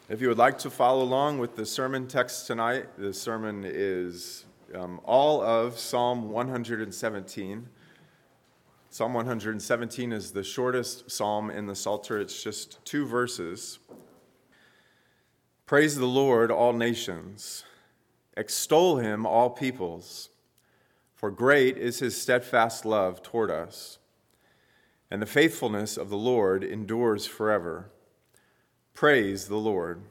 If you would like to follow along with the sermon text tonight, the sermon is all of Psalm 117. Psalm 117 is the shortest psalm in the Psalter. It's just 2 verses. Praise the Lord, all nations. Extol him, all peoples. For great is his steadfast love toward us, and the faithfulness of the Lord endures forever. Praise the Lord.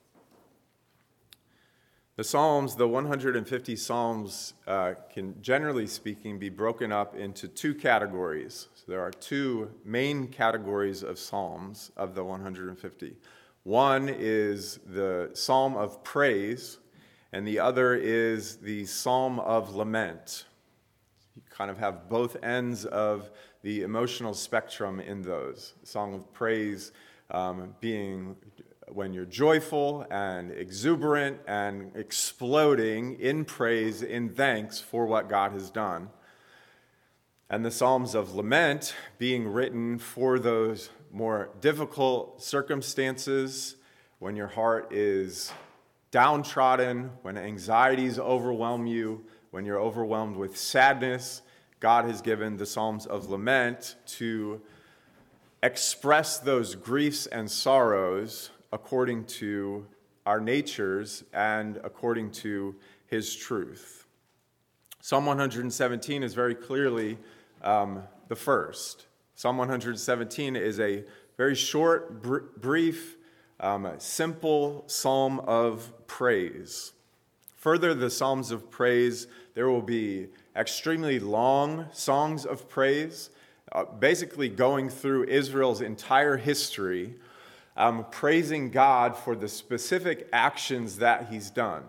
The Psalms, the 150 Psalms, can, generally speaking, be broken up into 2 categories. So there are 2 main categories of Psalms of the 150. One is the Psalm of Praise, and the other is the Psalm of Lament. You kind of have both ends of the emotional spectrum in those. Song of Praise being when you're joyful and exuberant and exploding in praise, in thanks for what God has done. And the Psalms of Lament being written for those more difficult circumstances, when your heart is downtrodden, when anxieties overwhelm you, when you're overwhelmed with sadness. God has given the Psalms of Lament to express those griefs and sorrows according to our natures and according to his truth. Psalm 117 is very clearly the first. Psalm 117 is a very short, brief, simple psalm of praise. Further, the Psalms of praise, there will be extremely long songs of praise, basically going through Israel's entire history, praising God for the specific actions that he's done.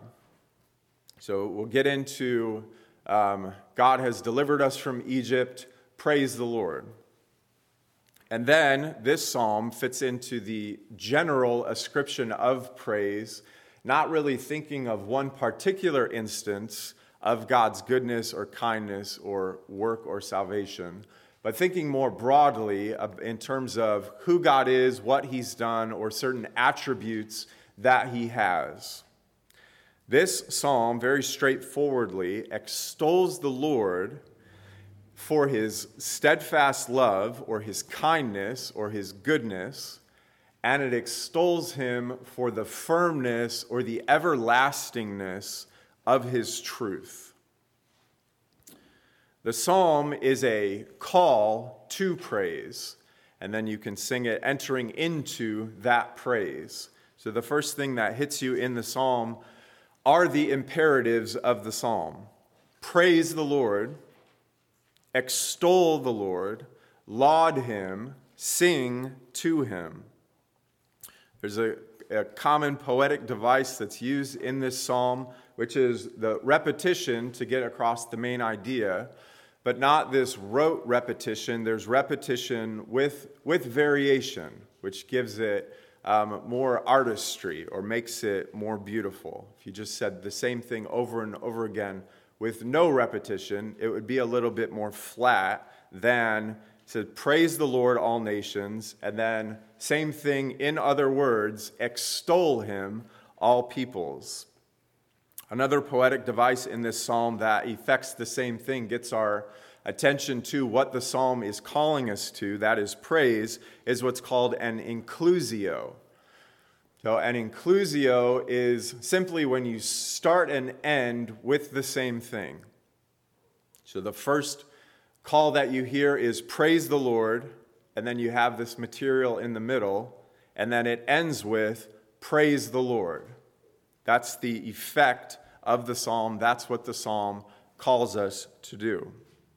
So we'll get into God has delivered us from Egypt, praise the Lord. And then this psalm fits into the general ascription of praise, not really thinking of one particular instance of God's goodness or kindness or work or salvation, but thinking more broadly in terms of who God is, what he's done, or certain attributes that he has. This psalm, very straightforwardly, extols the Lord for his steadfast love, or his kindness, or his goodness, and it extols him for the firmness or the everlastingness of his truth. The psalm is a call to praise, and then you can sing it entering into that praise. So the first thing that hits you in the psalm are the imperatives of the psalm. Praise the Lord, extol the Lord, laud him, sing to him. There's a common poetic device that's used in this psalm, which is the repetition to get across the main idea, but not this rote repetition. There's repetition with variation, which gives it more artistry or makes it more beautiful. If you just said the same thing over and over again with no repetition, it would be a little bit more flat than said, praise the Lord, all nations, and then same thing in other words, extol him, all peoples. Another poetic device in this psalm that effects the same thing, gets our attention to what the psalm is calling us to, that is praise, is what's called an inclusio. So an inclusio is simply when you start and end with the same thing. So the first call that you hear is praise the Lord, and then you have this material in the middle, and then it ends with praise the Lord. That's the effect of the psalm. That's what the psalm calls us to do.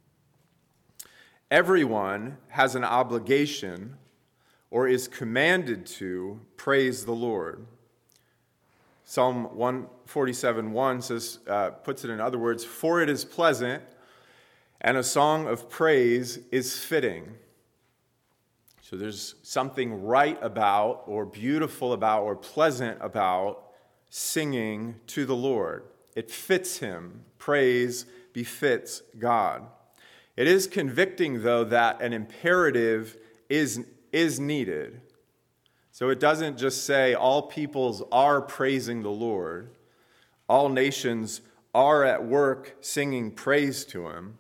Everyone has an obligation or is commanded to praise the Lord. Psalm 147:1 says, puts it in other words, for it is pleasant and a song of praise is fitting. So there's something right about or beautiful about or pleasant about singing to the Lord. It fits him. Praise befits God. It is convicting, though, that an imperative is needed. So it doesn't just say all peoples are praising the Lord, all nations are at work singing praise to him.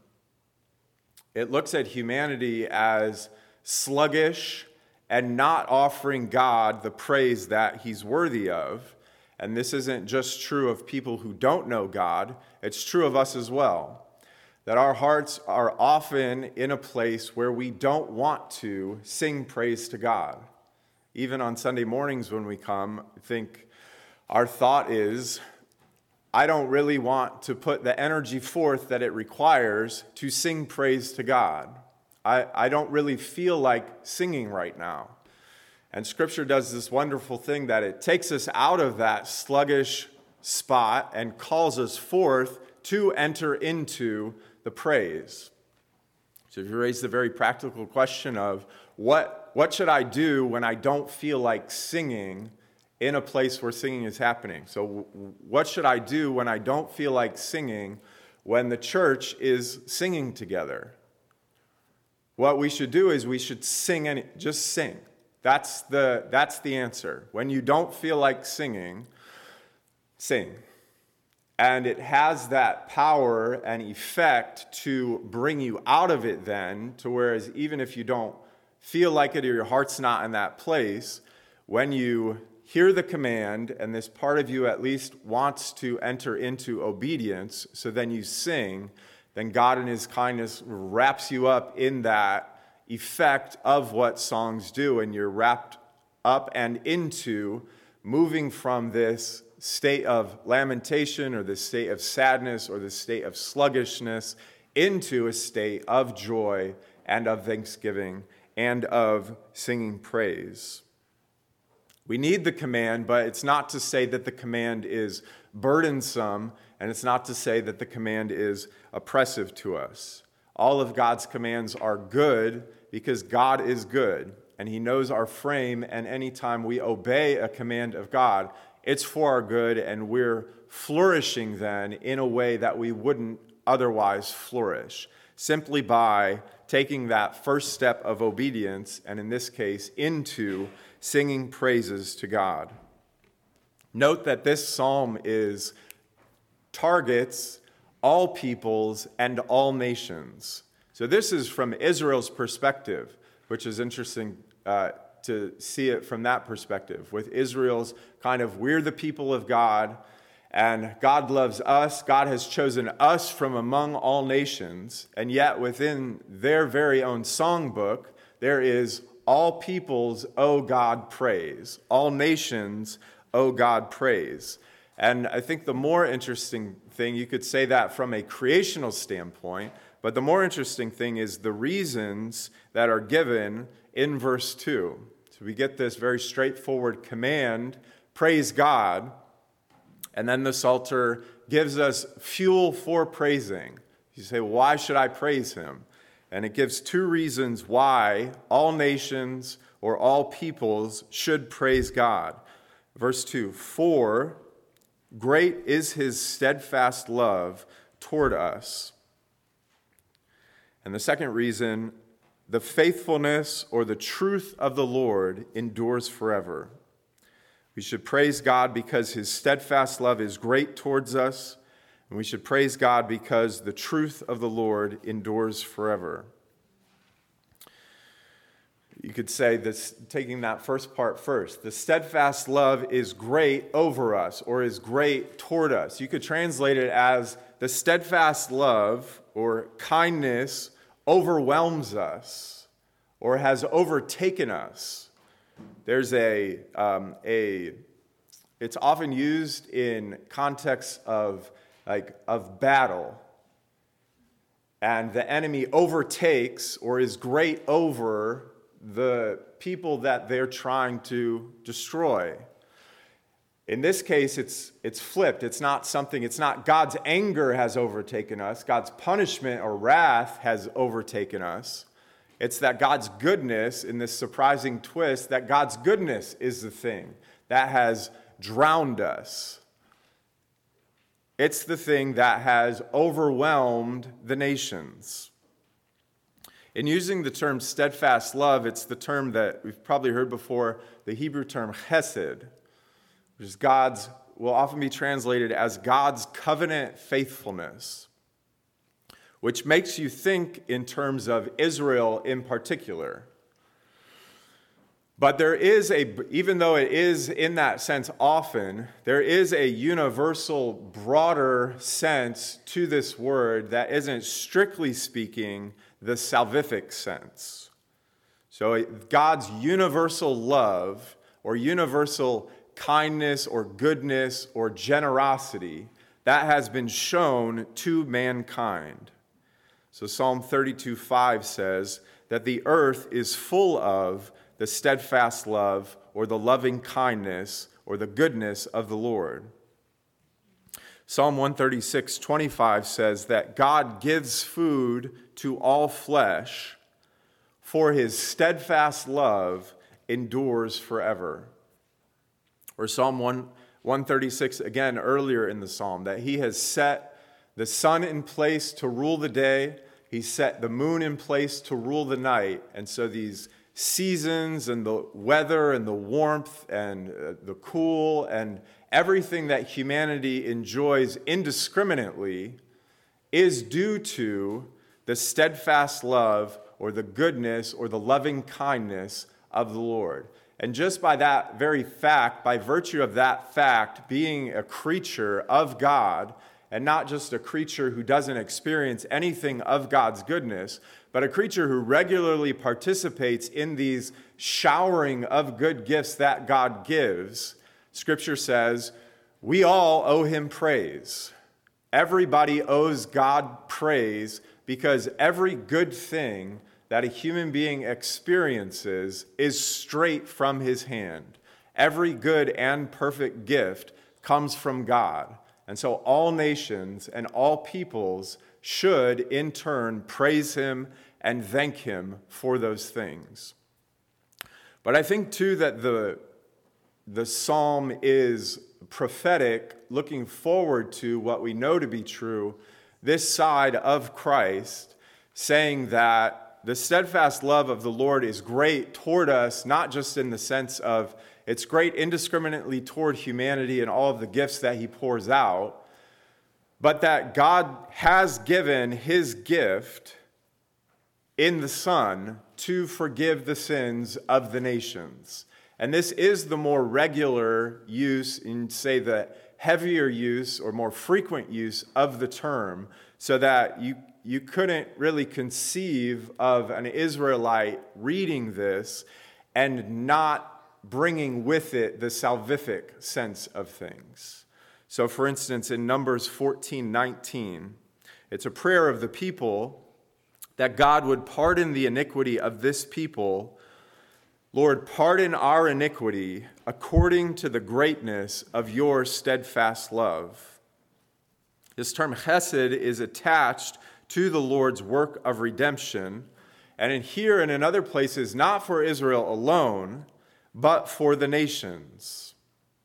It looks at humanity as sluggish and not offering God the praise that he's worthy of. And this isn't just true of people who don't know God, it's true of us as well. That our hearts are often in a place where we don't want to sing praise to God. Even on Sunday mornings when we come, I think our thought is, I don't really want to put the energy forth that it requires to sing praise to God. I don't really feel like singing right now. And Scripture does this wonderful thing that it takes us out of that sluggish spot and calls us forth to enter into the praise. So if you raise the very practical question of what should I do when I don't feel like singing in a place where singing is happening? So what should I do when I don't feel like singing when the church is singing together? What we should do is we should sing just sing. That's the answer. When you don't feel like singing, sing. And it has that power and effect to bring you out of it then, to whereas even if you don't feel like it or your heart's not in that place, when you hear the command and this part of you at least wants to enter into obedience, so then you sing, then God in his kindness wraps you up in that effect of what songs do, and you're wrapped up and into moving from this state of lamentation or this state of sadness or this state of sluggishness into a state of joy and of thanksgiving and of singing praise. We need the command, but it's not to say that the command is burdensome, and it's not to say that the command is oppressive to us. All of God's commands are good because God is good, and he knows our frame, and anytime we obey a command of God, it's for our good, and we're flourishing then in a way that we wouldn't otherwise flourish, simply by taking that first step of obedience, and in this case, into singing praises to God. Note that this psalm targets all peoples and all nations. So this is from Israel's perspective, which is interesting to see it from that perspective. With Israel's kind of, we're the people of God, and God loves us. God has chosen us from among all nations, and yet within their very own songbook, there is all peoples owe God praise. All nations owe God praise. And I think the more interesting thing, you could say that from a creational standpoint, but the more interesting thing is the reasons that are given in verse 2. So we get this very straightforward command, praise God, and then the Psalter gives us fuel for praising. You say, why should I praise him? And it gives two reasons why all nations or all peoples should praise God. Verse 2, for great is his steadfast love toward us. And the second reason, the faithfulness or the truth of the Lord endures forever. We should praise God because his steadfast love is great towards us, and we should praise God because the truth of the Lord endures forever. You could say this, taking that first part first. The steadfast love is great over us, or is great toward us. You could translate it as the steadfast love or kindness overwhelms us or has overtaken us. There's it's often used in context of battle. And the enemy overtakes or is great over the people that they're trying to destroy. In this case, it's flipped. It's not God's anger has overtaken us. God's punishment or wrath has overtaken us. It's that God's goodness, in this surprising twist, that God's goodness is the thing that has drowned us. It's the thing that has overwhelmed the nations. In using the term steadfast love, it's the term that we've probably heard before, the Hebrew term chesed, which is will often be translated as God's covenant faithfulness, which makes you think in terms of Israel in particular. But even though it is in that sense often, there is a universal, broader sense to this word that isn't, strictly speaking, the salvific sense. So God's universal love or universal kindness or goodness or generosity, that has been shown to mankind. So Psalm 32:5 says that the earth is full of the steadfast love or the loving kindness or the goodness of the Lord. Psalm 136:25 says that God gives food to all flesh, for his steadfast love endures forever. Or Psalm 136, again earlier in the psalm, that he has set the sun in place to rule the day, he set the moon in place to rule the night, and so these seasons and the weather and the warmth and the cool and everything that humanity enjoys indiscriminately is due to the steadfast love or the goodness or the loving kindness of the Lord. And just by that very fact, by virtue of that fact, being a creature of God, and not just a creature who doesn't experience anything of God's goodness, but a creature who regularly participates in these showering of good gifts that God gives, Scripture says, we all owe him praise. Everybody owes God praise because every good thing that a human being experiences is straight from his hand. Every good and perfect gift comes from God. And so all nations and all peoples should in turn praise him and thank him for those things. But I think too that the psalm is prophetic, looking forward to what we know to be true this side of Christ, saying that the steadfast love of the Lord is great toward us, not just in the sense of it's great indiscriminately toward humanity and all of the gifts that he pours out, but that God has given his gift in the Son to forgive the sins of the nations. And this is the more regular use, in say the heavier use or more frequent use of the term, so that you couldn't really conceive of an Israelite reading this and not bringing with it the salvific sense of things. So for instance, in Numbers 14:19, it's a prayer of the people that God would pardon the iniquity of this people. Lord, pardon our iniquity according to the greatness of your steadfast love. This term chesed is attached to the Lord's work of redemption, and in other places, not for Israel alone, but for the nations.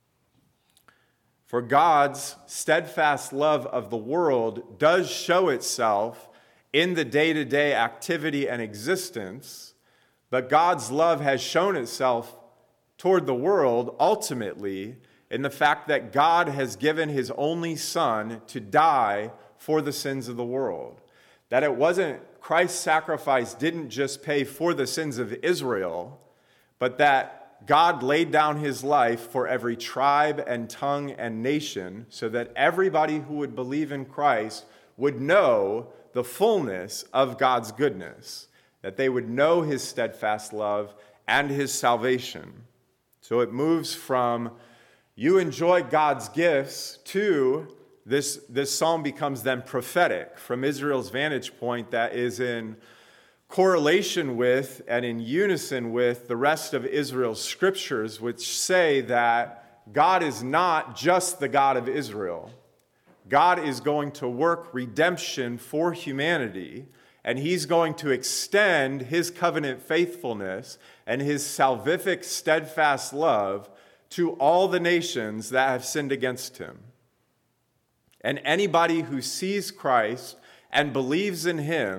For God's steadfast love of the world does show itself in the day-to-day activity and existence, but God's love has shown itself toward the world ultimately in the fact that God has given his only Son to die for the sins of the world. That it wasn't, Christ's sacrifice didn't just pay for the sins of Israel, but that God laid down his life for every tribe and tongue and nation so that everybody who would believe in Christ would know the fullness of God's goodness, that they would know his steadfast love and his salvation. So it moves from you enjoy God's gifts to this psalm becomes then prophetic from Israel's vantage point that is in correlation with and in unison with the rest of Israel's scriptures, which say that God is not just the God of Israel. God is going to work redemption for humanity, and he's going to extend his covenant faithfulness and his salvific steadfast love to all the nations that have sinned against him. And anybody who sees Christ and believes in him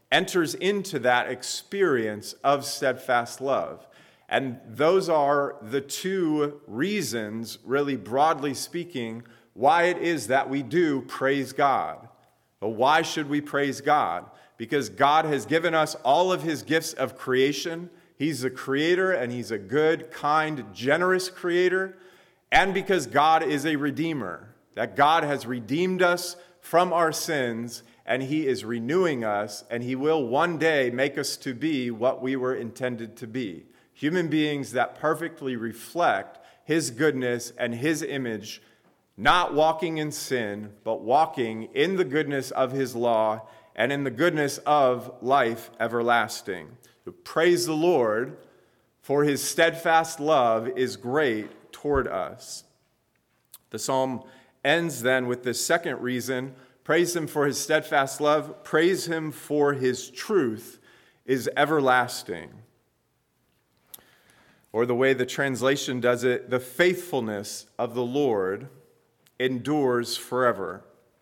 enters into that experience of steadfast love. And those are the two reasons, really broadly speaking, why it is that we do praise God. But why should we praise God? Because God has given us all of his gifts of creation. He's a creator, and he's a good, kind, generous creator. And because God is a redeemer, that God has redeemed us from our sins, and he is renewing us, and he will one day make us to be what we were intended to be. Human beings that perfectly reflect his goodness and his image, not walking in sin, but walking in the goodness of his law and in the goodness of life everlasting. So praise the Lord, for his steadfast love is great toward us. The psalm ends then with the second reason. Praise him for his steadfast love. Praise him for his truth is everlasting. Or the way the translation does it, the faithfulness of the Lord endures forever.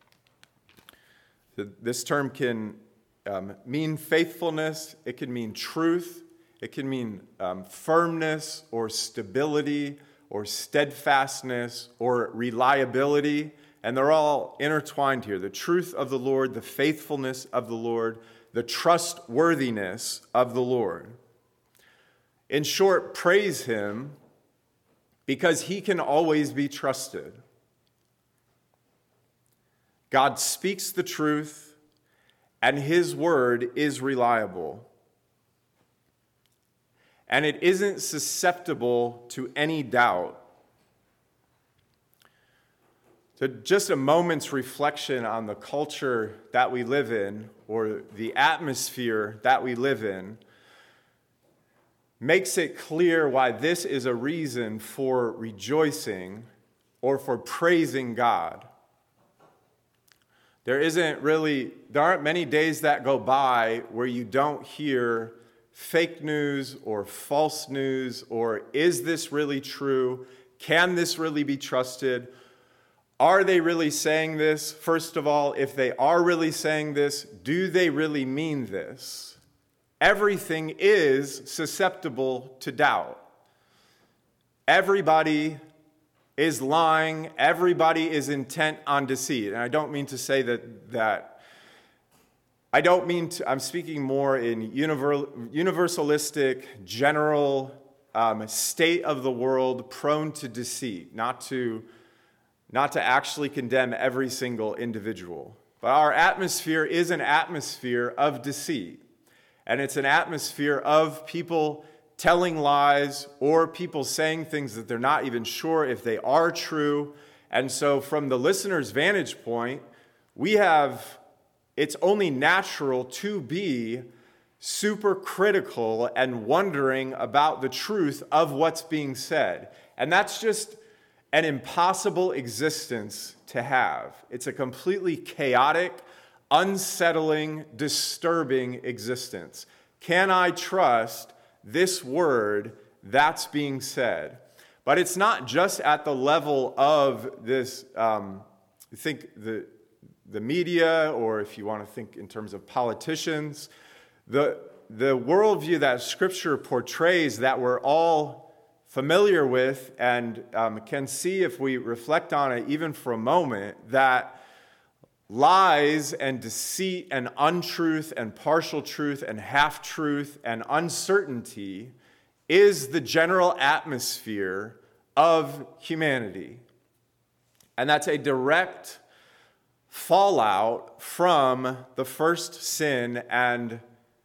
This term can mean faithfulness, it can mean truth, it can mean firmness or stability or steadfastness or reliability, and they're all intertwined here. The truth of the Lord, the faithfulness of the Lord, the trustworthiness of the Lord. In short, praise him because he can always be trusted. God speaks the truth, and his word is reliable. And it isn't susceptible to any doubt. So just a moment's reflection on the culture that we live in, or the atmosphere that we live in, makes it clear why this is a reason for rejoicing or for praising God. There aren't many days that go by where you don't hear fake news or false news, or is this really true? Can this really be trusted? Are they really saying this? First of all, if they are really saying this, do they really mean this? Everything is susceptible to doubt. Everybody is lying. Everybody is intent on deceit. And I don't mean to say I'm speaking more in universalistic, general state of the world prone to deceit, not to actually condemn every single individual. But our atmosphere is an atmosphere of deceit. And it's an atmosphere of people telling lies or people saying things that they're not even sure if they are true. And so from the listener's vantage point, it's only natural to be super critical and wondering about the truth of what's being said. And that's just an impossible existence to have. It's a completely chaotic, unsettling, disturbing existence. Can I trust this word that's being said? But it's not just at the level of this, think the media, or if you want to think in terms of politicians, the worldview that Scripture portrays that we're all familiar with and can see if we reflect on it even for a moment, that lies and deceit and untruth and partial truth and half-truth and uncertainty is the general atmosphere of humanity. And that's a direct fallout from the first sin and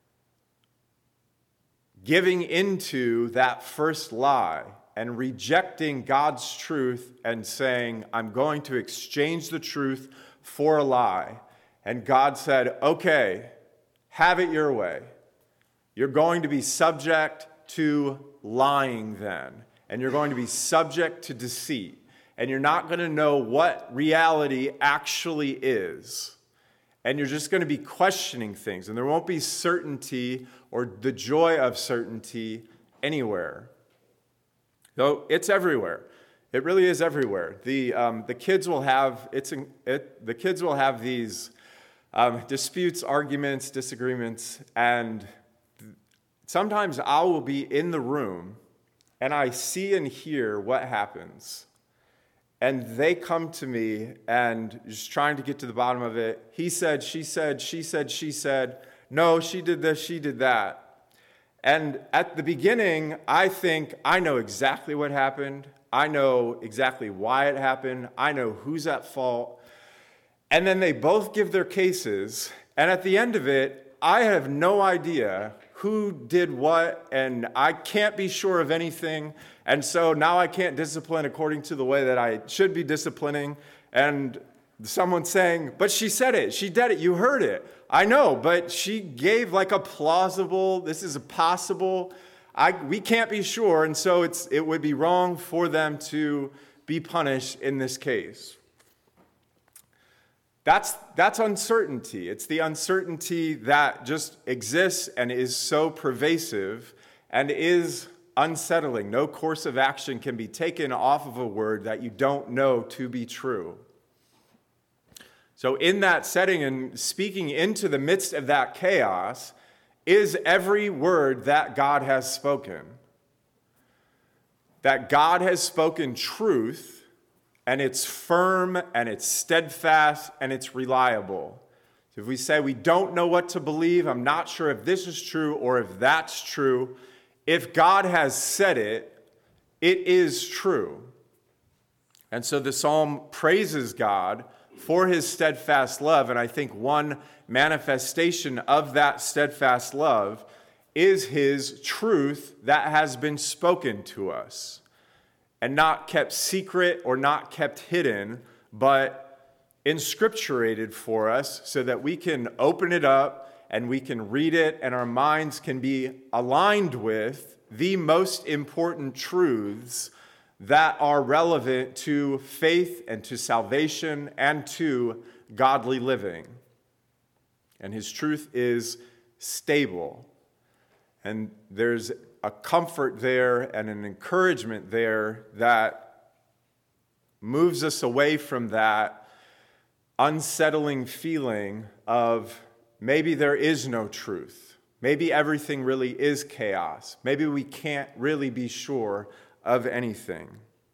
giving into that first lie and rejecting God's truth and saying, I'm going to exchange the truth for a lie. And God said, okay, have it your way. You're going to be subject to lying then. And you're going to be subject to deceit. And you're not going to know what reality actually is. And you're just going to be questioning things. And there won't be certainty or the joy of certainty anywhere. Though it's everywhere. It really is everywhere. The kids will have these disputes, arguments, disagreements, and sometimes I will be in the room and I see and hear what happens. And they come to me and just trying to get to the bottom of it. He said, she said, she said, she said. No, she did this, she did that. And at the beginning, I think I know exactly what happened. I know exactly why it happened. I know who's at fault. And then they both give their cases. And at the end of it, I have no idea who did what, and I can't be sure of anything. And so now I can't discipline according to the way that I should be disciplining. And someone saying, but she said it, she did it, you heard it. I know, but she gave like a plausible, this is a possible, we can't be sure, and so it would be wrong for them to be punished in this case. That's uncertainty. It's the uncertainty that just exists and is so pervasive and is unsettling. No course of action can be taken off of a word that you don't know to be true. So in that setting and speaking into the midst of that chaos is every word that God has spoken. That God has spoken truth, and it's firm, and it's steadfast, and it's reliable. So if we say we don't know what to believe, I'm not sure if this is true or if that's true, if God has said it, it is true. And so the psalm praises God for his steadfast love, and I think one manifestation of that steadfast love is his truth that has been spoken to us. And not kept secret or not kept hidden, but inscripturated for us so that we can open it up and we can read it and our minds can be aligned with the most important truths that are relevant to faith and to salvation and to godly living. And his truth is stable. And there's a comfort there and an encouragement there that moves us away from that unsettling feeling of maybe there is no truth. Maybe everything really is chaos. Maybe we can't really be sure of anything.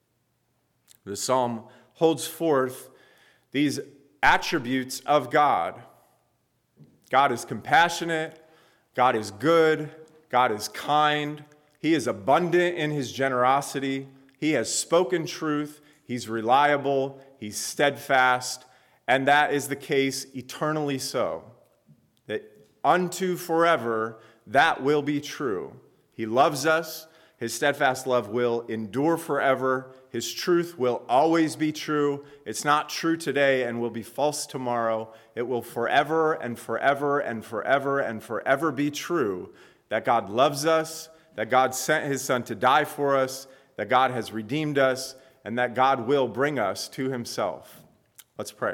The psalm holds forth these attributes of God. God is compassionate. God is good. God is kind. He is abundant in his generosity. He has spoken truth. He's reliable. He's steadfast. And that is the case eternally so. That unto forever, that will be true. He loves us. His steadfast love will endure forever. His truth will always be true. It's not true today and will be false tomorrow. It will forever and forever and forever and forever be true. That God loves us, that God sent his Son to die for us, that God has redeemed us, and that God will bring us to himself. Let's pray.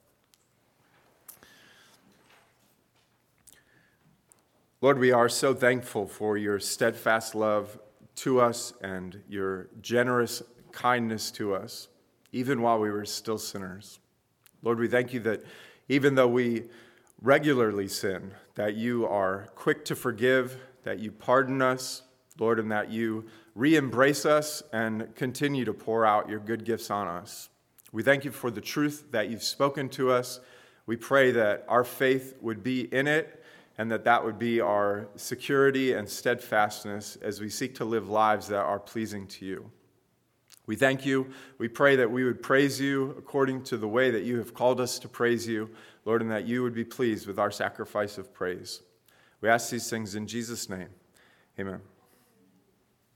Lord, we are so thankful for your steadfast love to us and your generous kindness to us, even while we were still sinners. Lord, we thank you that even though we regularly sin, that you are quick to forgive, that you pardon us, Lord, and that you re-embrace us and continue to pour out your good gifts on us. We thank you for the truth that you've spoken to us. We pray that our faith would be in it and that would be our security and steadfastness as we seek to live lives that are pleasing to you. We thank you. We pray that we would praise you according to the way that you have called us to praise you, Lord, and that you would be pleased with our sacrifice of praise. We ask these things in Jesus' name. Amen.